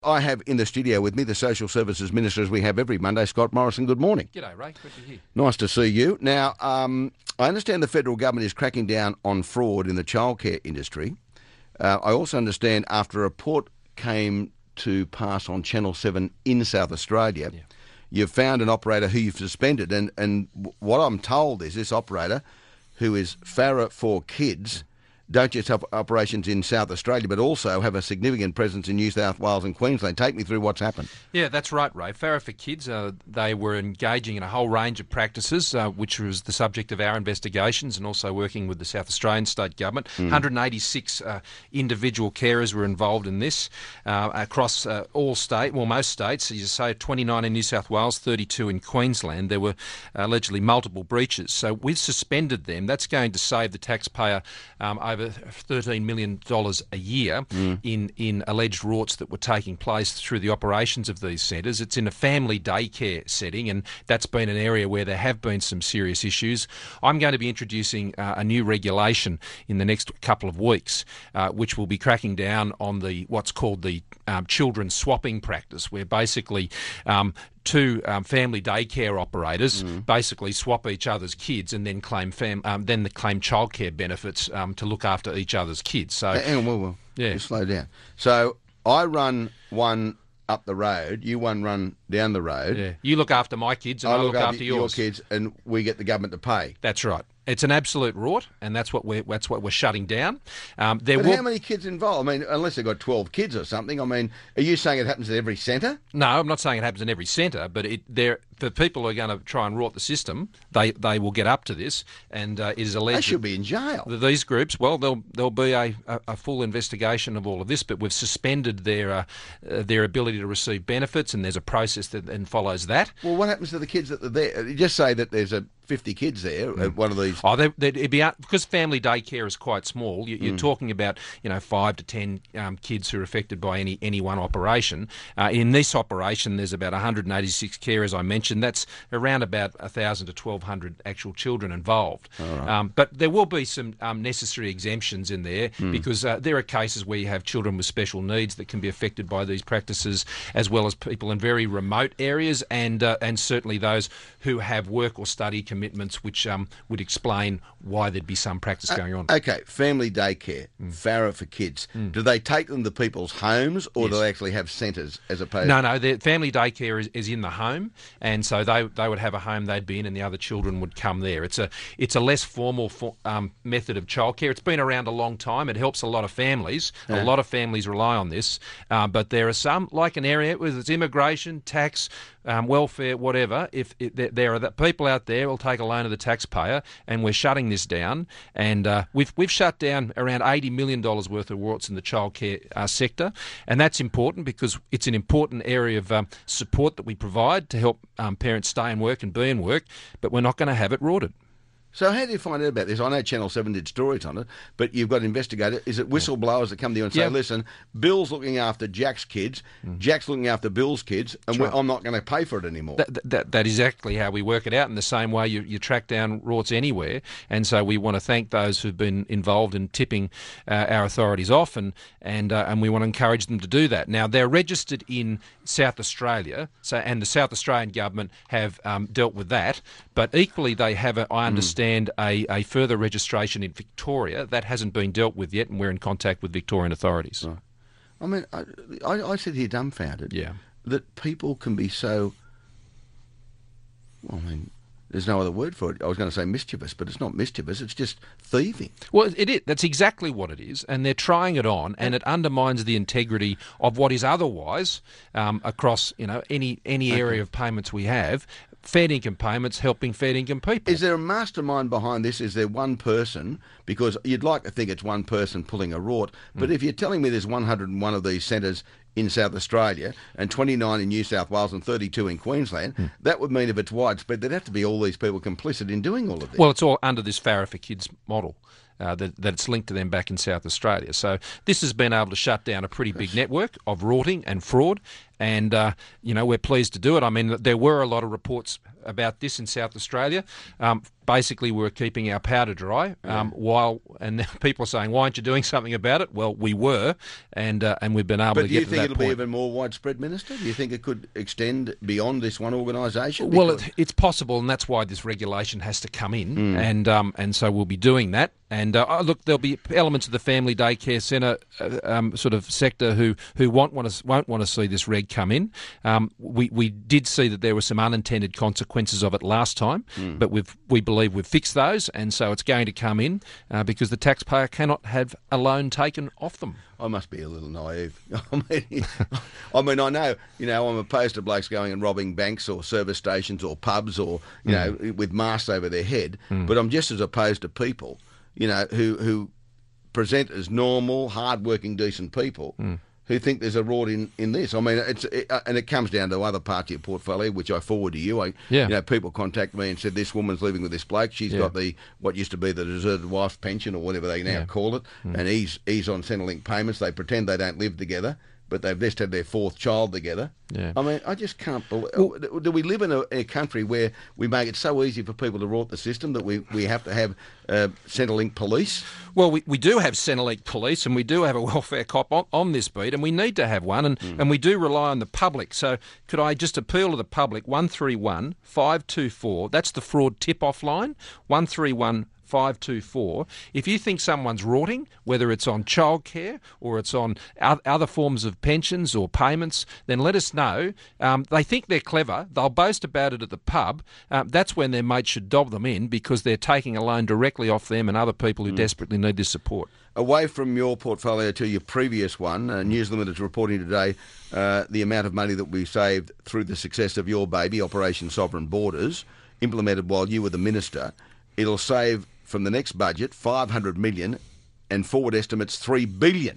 I have in the studio with me the Social Services Minister, as we have every Monday, Scott Morrison. Good morning. G'day, Ray. Good to hear. Nice to see you. Now, I understand the federal government is cracking down on fraud in the childcare industry. I also understand after a report came to pass on Channel 7 in South Australia, you've found an operator who you've suspended. And what I'm told is this operator, who is Farah for Kids, don't just have operations in South Australia, but also have a significant presence in New South Wales and Queensland. Take me through what's happened. Yeah, that's right, Ray. Farah for Kids, they were engaging in a whole range of practices, which was the subject of our investigations and also working with the South Australian State Government. 186 individual carers were involved in this across most states. As you say, 29 in New South Wales, 32 in Queensland. There were allegedly multiple breaches. So we've suspended them. That's going to save the taxpayer over $13 million a year in alleged rorts that were taking place through the operations of these centres. It's in a family daycare setting, and that's been an area where there have been some serious issues. I'm going to be introducing a new regulation in the next couple of weeks, which will be cracking down on what's called the children swapping practice, where basically two family daycare operators basically swap each other's kids and then claim childcare benefits to look after each other's kids. So, hang on, just slow down. So I run one up the road, you run down the road. Yeah. You look after my kids and I look after yours. Your kids, and we get the government to pay. That's right. It's an absolute rort, and that's what we're shutting down. How many kids involved? I mean, unless they've got 12 kids or something. I mean, are you saying it happens at every centre? No, I'm not saying it happens in every centre, but the people who are going to try and rort the system, they will get up to this, and it is alleged they should be in jail. These groups, well, there'll be a full investigation of all of this, but we've suspended their ability to receive benefits, and there's a process that then follows that. Well, what happens to the kids that are there? You just say that there's 50 kids there at one of these. Oh, it'd be out, because family daycare is quite small. You're talking about 5 to 10 kids who are affected by any one operation. In this operation, there's about 186 carers I mentioned. That's around about 1,000 to 1,200 actual children involved. Right. But there will be some necessary exemptions in there because there are cases where you have children with special needs that can be affected by these practices, as well as people in very remote areas, and certainly those who have work or study commitments, which would explain why there'd be some practice going on. Okay, family daycare, Farah for Kids. Do they take them to people's homes, or do they actually have centres as opposed? No, the family daycare is in the home, and so they would have a home they'd be in, and the other children would come there. It's a less formal method of childcare. It's been around a long time. It helps a lot of families. A lot of families rely on this, but there are some, like an area whether it's immigration, tax, welfare, whatever. If there are people out there will take a loan of the taxpayer, and we're shutting this down. And we've shut down around $80 million worth of rorts in the childcare sector, and that's important because it's an important area of support that we provide to help parents stay in work and be in work. But we're not going to have it rorted. So how do you find out about this? I know Channel 7 did stories on it, but you've got to investigate it. Is it whistleblowers that come to you and say, listen, Bill's looking after Jack's kids, Jack's looking after Bill's kids, and I'm not going to pay for it anymore? That is exactly how we work it out, in the same way you track down rorts anywhere. And so we want to thank those who've been involved in tipping our authorities off, and we want to encourage them to do that. Now, they're registered in South Australia, and the South Australian government have dealt with that, but equally they have, I understand, a further registration in Victoria that hasn't been dealt with yet, and we're in contact with Victorian authorities. Right. I mean, I sit here dumbfounded that people can be so, well, I mean, there's no other word for it. I was going to say mischievous, but it's not mischievous, it's just thieving. Well, it is. That's exactly what it is, and they're trying it on, and it undermines the integrity of what is otherwise, across any area of payments we have, fair income payments helping fair income people. Is there a mastermind behind this? Is there one person? Because you'd like to think it's one person pulling a rort, but if you're telling me there's 101 of these centres in South Australia and 29 in New South Wales and 32 in Queensland, that would mean if it's widespread, there'd have to be all these people complicit in doing all of this. Well, it's all under this Farah for Kids model. That it's linked to them back in South Australia. So this has been able to shut down a pretty big network of rorting and fraud, and we're pleased to do it. I mean, there were a lot of reports about this in South Australia. Basically, we're keeping our powder dry and people are saying, "Why aren't you doing something about it?" Well, we were, and we've been able to get to that point. But do you think it'll be even more widespread, Minister? Do you think it could extend beyond this one organisation? Well, it's possible, and that's why this regulation has to come in, and so we'll be doing that. And look, there'll be elements of the family daycare centre sort of sector who won't want to see this reg come in. We did see that there were some unintended consequences of it last time, but we believe we've fixed those, and so it's going to come in because the taxpayer cannot have a loan taken off them. I must be a little naive. I mean, I know, I'm opposed to blokes going and robbing banks or service stations or pubs or, with masks over their head, but I'm just as opposed to people, who present as normal, hard-working, decent people who think there's a rort in this. I mean, and it comes down to other parts of your portfolio, which I forward to you. People contact me and said, this woman's living with this bloke. She's got what used to be the deserted wife's pension or whatever they now call it, and he's on Centrelink payments. They pretend they don't live together, but they've just had their fourth child together. Yeah. I mean, I just can't believe... do we live in a country where we make it so easy for people to rort the system that we have to have Centrelink police? Well, we do have Centrelink police, and we do have a welfare cop on this beat, and we need to have one, and we do rely on the public. So could I just appeal to the public, 131 524, that's the fraud tip-off line, 131 524. If you think someone's rorting, whether it's on childcare or it's on other forms of pensions or payments, then let us know. They think they're clever. They'll boast about it at the pub. That's when their mates should dob them in because they're taking a loan directly off them and other people who desperately need this support. Away from your portfolio to your previous one, News Limited is reporting today the amount of money that we saved through the success of your baby, Operation Sovereign Borders, implemented while you were the minister. It'll save from the next budget, $500 million, and forward estimates $3 billion.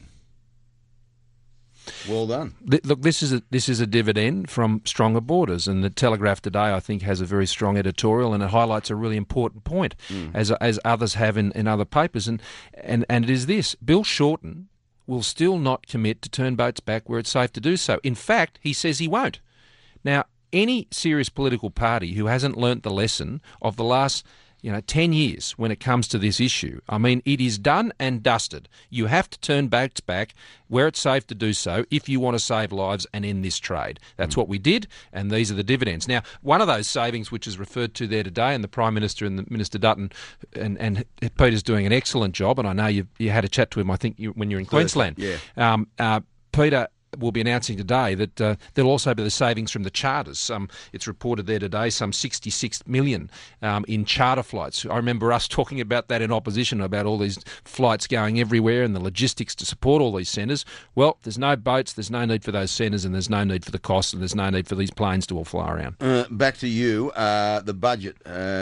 Well done. Look, this is a dividend from stronger borders, and the Telegraph today, I think, has a very strong editorial, and it highlights a really important point, as others have in other papers, and it is this: Bill Shorten will still not commit to turn boats back where it's safe to do so. In fact, he says he won't. Now, any serious political party who hasn't learnt the lesson of the last 10 years when it comes to this issue. I mean, it is done and dusted. You have to turn boats back where it's safe to do so if you want to save lives and end this trade. That's what we did, and these are the dividends. Now, one of those savings which is referred to there today, and the Prime Minister and the Minister Dutton and Peter's doing an excellent job, and I know you had a chat to him, I think, when you were in Queensland. Yeah. Peter will be announcing today that there'll also be the savings from the charters. It's reported there today some 66 million in charter flights. I remember us talking about that in opposition, about all these flights going everywhere and the logistics to support all these centres. Well, there's no boats, there's no need for those centres, and there's no need for the costs, and there's no need for these planes to all fly around. Back to you, the budget,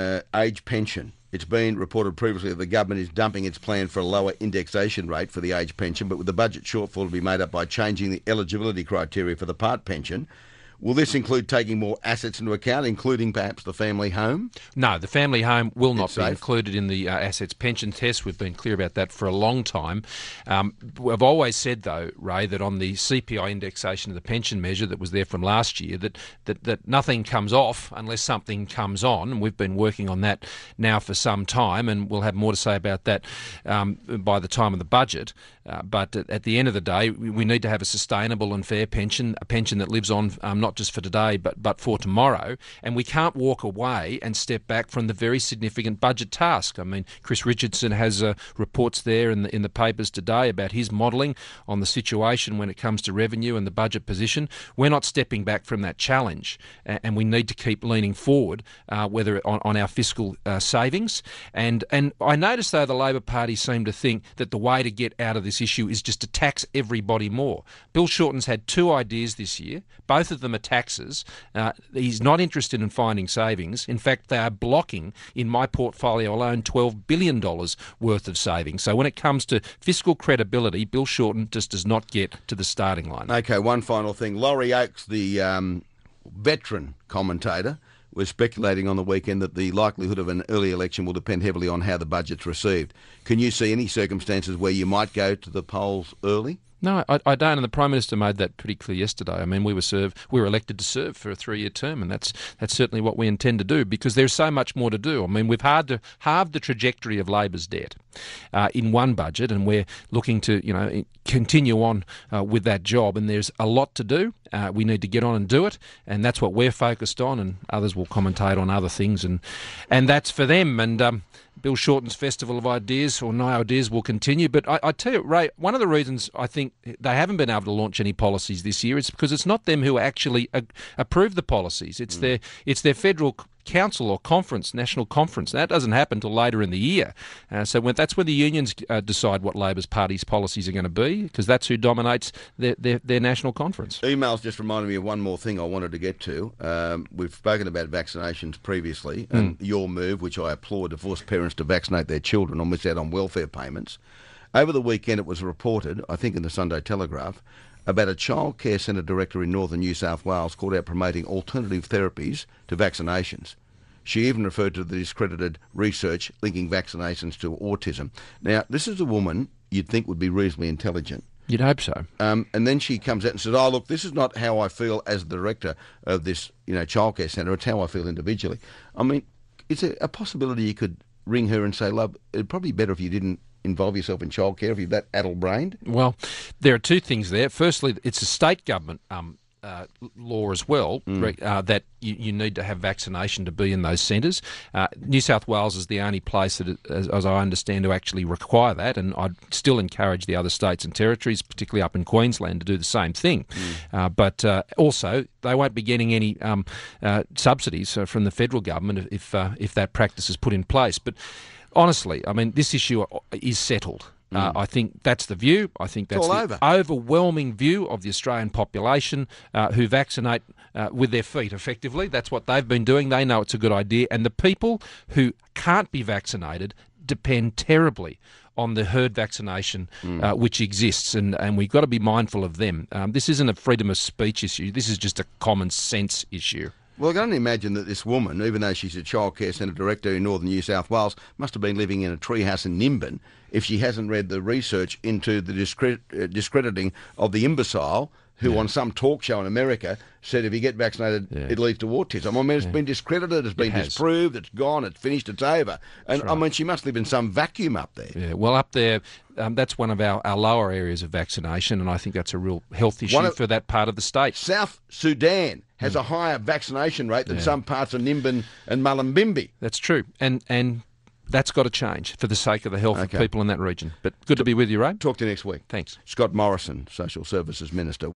age pension. It's been reported previously that the government is dumping its plan for a lower indexation rate for the age pension, but with the budget shortfall to be made up by changing the eligibility criteria for the part pension. Will this include taking more assets into account, including perhaps the family home? No, the family home will not be included in the assets pension test. We've been clear about that for a long time. I've always said, though, Ray, that on the CPI indexation of the pension measure that was there from last year, that nothing comes off unless something comes on, and we've been working on that now for some time, and we'll have more to say about that by the time of the budget. But at the end of the day, we need to have a sustainable and fair pension, a pension that lives on not just for today but for tomorrow, and we can't walk away and step back from the very significant budget task. I mean, Chris Richardson has reports there in the papers today about his modelling on the situation when it comes to revenue and the budget position. We're not stepping back from that challenge, and we need to keep leaning forward, whether on our fiscal savings. And I notice, though, the Labor Party seem to think that the way to get out of this issue is just to tax everybody more. Bill Shorten's had two ideas this year. Both of them are taxes. He's not interested in finding savings. In fact, they are blocking, in my portfolio alone, $12 billion worth of savings. So when it comes to fiscal credibility, Bill Shorten just does not get to the starting line. OK, one final thing. Laurie Oakes, the veteran commentator, was speculating on the weekend that the likelihood of an early election will depend heavily on how the budget's received. Can you see any circumstances where you might go to the polls early? No, I don't, and the Prime Minister made that pretty clear yesterday. I mean, we were elected to serve for a 3-year term, and that's certainly what we intend to do, because there's so much more to do. I mean, we've halved the trajectory of Labor's debt in one budget, and we're looking to continue on with that job, and there's a lot to do. We need to get on and do it, and that's what we're focused on, and others will commentate on other things, and that's for them. And Bill Shorten's Festival of Ideas, or No Ideas, will continue. But I tell you, Ray, one of the reasons I think they haven't been able to launch any policies this year is because it's not them who actually approve the policies. It's their federal council or conference, national conference. That doesn't happen till later in the year. So that's when the unions decide what Labor's party's policies are going to be, because that's who dominates their national conference. Emails just reminded me of one more thing I wanted to get to. We've spoken about vaccinations previously, and your move, which I applaud, to force parents to vaccinate their children or miss out on welfare payments. Over the weekend it was reported, I think in the Sunday Telegraph, about a childcare centre director in northern New South Wales called out promoting alternative therapies to vaccinations. She even referred to the discredited research linking vaccinations to autism. Now, this is a woman you'd think would be reasonably intelligent. You'd hope so. And then she comes out and says, "Oh, look, this is not how I feel as the director of this, childcare centre. It's how I feel individually." I mean, is there a possibility you could ring her and say, "Love, it'd probably be better if you didn't involve yourself in childcare if you're that addle-brained"? Well, there are two things there. Firstly, it's a state government law as well that you need to have vaccination to be in those centres. New South Wales is the only place that, as I understand, to actually require that, and I'd still encourage the other states and territories, particularly up in Queensland, to do the same thing. But also, they won't be getting any subsidies from the federal government if that practice is put in place. But honestly, I mean, this issue is settled. I think that's the view. I think that's the overwhelming view of the Australian population who vaccinate with their feet, effectively. That's what they've been doing. They know it's a good idea. And the people who can't be vaccinated depend terribly on the herd vaccination which exists, and we've got to be mindful of them. This isn't a freedom of speech issue. This is just a common sense issue. Well, I can only imagine that this woman, even though she's a childcare centre director in northern New South Wales, must have been living in a treehouse in Nimbin if she hasn't read the research into the discrediting of the imbecile who on some talk show in America said if you get vaccinated, it leads to autism. I mean, it's been discredited, it's been disproved, it's gone, it's finished, it's over. And I mean, she must live in some vacuum up there. Yeah, well, up there, that's one of our lower areas of vaccination, and I think that's a real health issue for that part of the state. South Sudan has a higher vaccination rate than some parts of Nimbin and Mullumbimby. That's true, and that's got to change for the sake of the health of people in that region. But good to be with you, Ray. Talk to you next week. Thanks. Scott Morrison, Social Services Minister.